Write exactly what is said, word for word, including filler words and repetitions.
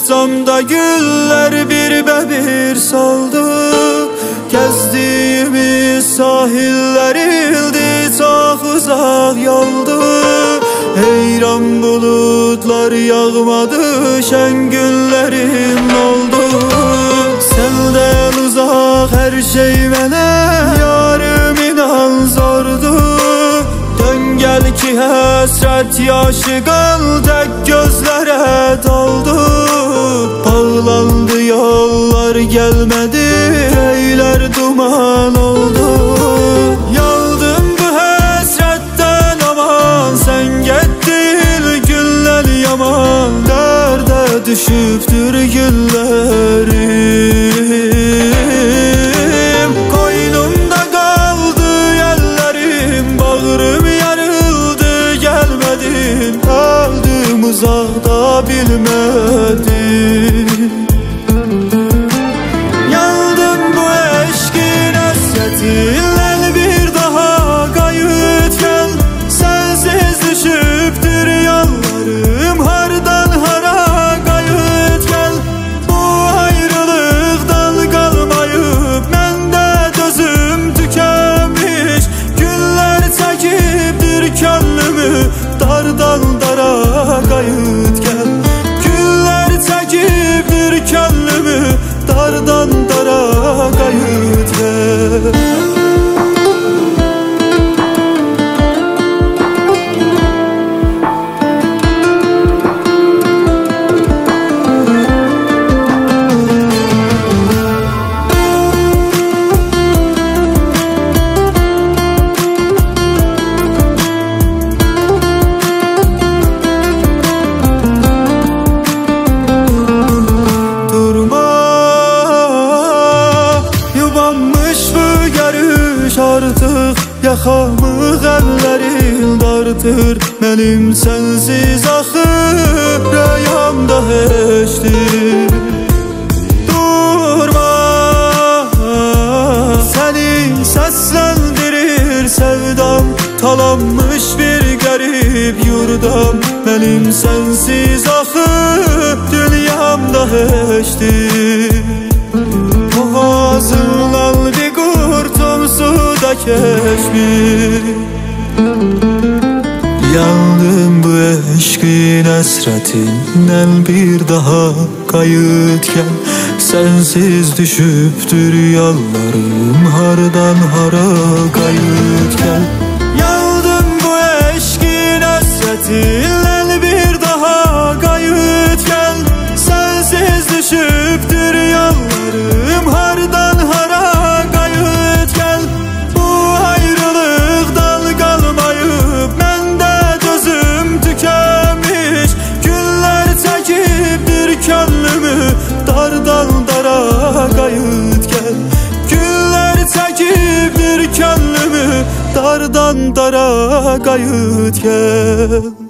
uçsam da güller bir be bir soldu. Gezdiğimiz sahiller ildi, çok uzak yoldu. Heyran bulutlar yağmadı, şen günlerim oldu. Senden uzak her şey mene, yarım inan zordu. Dön gel ki hasret yaşı kal, tek gözlere doldu. Bağlandı yollar gelmedi, eyler duman oldu. Yandım bu hasretten aman, sen gittin günler yaman. Derde düşüptür güllerim, koynumda kaldı yerlerim. Bağrım yarıldı gelmedin, kaldım uzakta bilmedin. Yandım bu eşkin hasretinle, bir daha kayıt gel. Sensiz düşüptür yollarım, hardan hara kayıt gel. Bu ayrılıktan kalmayıp mende gözüm tükenmiş. Günler çekiptir könlümü, dardan dara kayıt gel. Günler çekiptir könlümü, dardan dara kayıt gel. Artık yakamı ellerin dartır, benim sensiz axır rüyamda heçdir. Durma, seni seslendirir sevdam, talanmış bir garip yurdam. Benim sensiz axır dünyamda heçdir. Boğazından bir kurtum suda keşmir. Yandım bu eşkin hasretinden, bir daha kayıt gel. Sensiz düşüptür yollarım, hardan hara kayıt gel. Yandım bu eşkin hasretinden, bir daha kayıt gel. Sensiz düşüptür yollarım, hardan hara kayıt gel. Bu ayrılıktan kalmayıp mende gözüm tükenmiş. Günler çekiptir könlümü, dardan dara kayıt gel. Günler çekiptir könlümü, dardan dara kayıt gel.